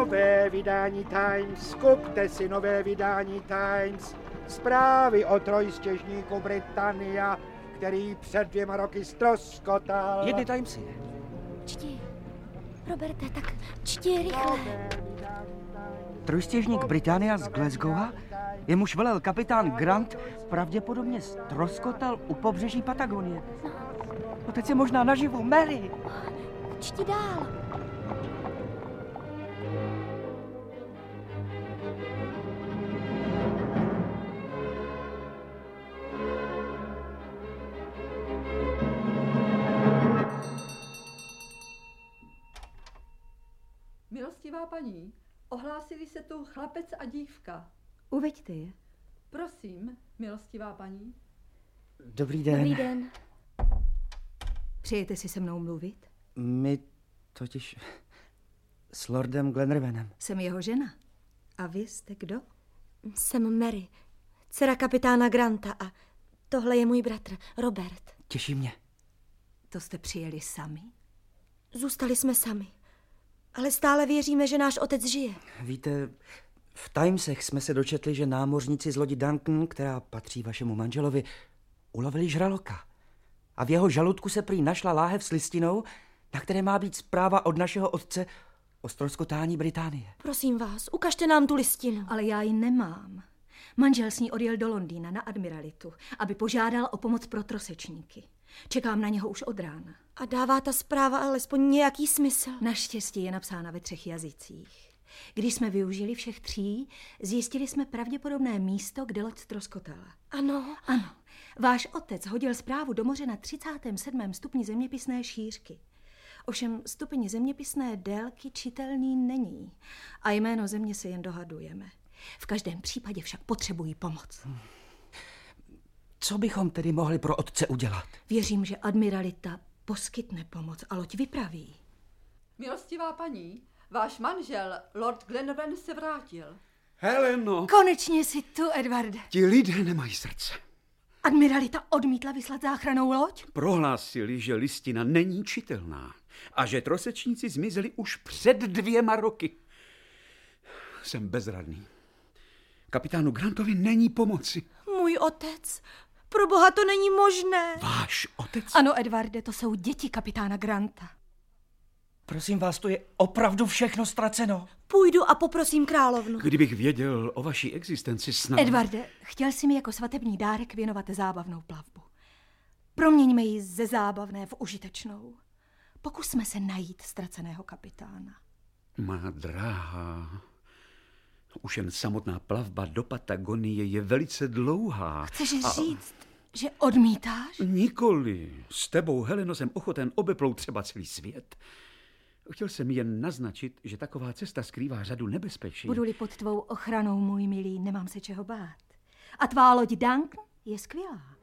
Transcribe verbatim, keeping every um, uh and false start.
Nové vydání Times, kupte si nové vydání Times. Zprávy o trojstěžníku Britannia, který před dvěma roky ztroskotal. Jedny Timesy. Čti. Roberte, tak čti rychle. Trojstěžník Britannia z Glasgowa, jemuž velel kapitán Grant, pravděpodobně ztroskotal u pobřeží Patagonie. No teď je možná naživu. Mary! Čti dál. Milostivá paní, ohlásili se tu chlapec a dívka. Uveďte je. Prosím, milostivá paní. Dobrý den. Dobrý den. Přejete si se mnou mluvit? My totiž s lordem Glenarvanem. Jsem jeho žena. A vy jste kdo? Jsem Mary, dcera kapitána Granta a tohle je můj bratr, Robert. Těší mě. To jste přijeli sami? Zůstali jsme sami, ale stále věříme, že náš otec žije. Víte, v Timesech jsme se dočetli, že námořníci z lodi Duncan, která patří vašemu manželovi, ulovili žraloka. A v jeho žaludku se prý našla láhev s listinou, na které má být zpráva od našeho otce o ztroskotání Británie. Prosím vás, ukažte nám tu listinu. Ale já ji nemám. Manžel s ní odjel do Londýna na admiralitu, aby požádal o pomoc pro trosečníky. Čekám na něho už od rána. A dává ta zpráva alespoň nějaký smysl? Naštěstí je napsána ve třech jazycích. Když jsme využili všech tří, zjistili jsme pravděpodobné místo, kde loď ztroskotala. Ano. Ano. Váš otec hodil zprávu do moře na třicátém sedmém stupni zeměpisné šířky. Ovšem stupeň zeměpisné délky čitelný není a jméno země se jen dohadujeme. V každém případě však potřebují pomoc. Hmm. Co bychom tedy mohli pro otce udělat? Věřím, že admiralita poskytne pomoc a loď vypraví. Milostivá paní, váš manžel, lord Glenarvan, se vrátil. Heleno! Konečně jsi tu, Edwarde. Ti lidé nemají srdce. Admiralita odmítla vyslat záchrannou loď? Prohlásili, že listina není čitelná a že trosečníci zmizeli už před dvěma roky. Jsem bezradný. Kapitánu Grantovi není pomoci. Můj otec. Pro boha, to není možné. Váš otec? Ano, Edwarde, to jsou děti kapitána Granta. Prosím vás, to je opravdu všechno ztraceno. Půjdu a poprosím královnu. Kdybych věděl o vaší existenci snad... Edwarde, chtěl jsi mi jako svatební dárek věnovat zábavnou plavbu. Proměňme ji ze zábavné v užitečnou. Pokusme se najít ztraceného kapitána. Má dráha, už jen samotná plavba do Patagonie je velice dlouhá. Chceš a... říct, že odmítáš? Nikoli. S tebou, Heleno, jsem ochoten obeplout třeba celý svět. Chtěl jsem jen naznačit, že taková cesta skrývá řadu nebezpečí. Budu-li pod tvou ochranou, můj milý, nemám se čeho bát. A tvá loď Duncan je skvělá.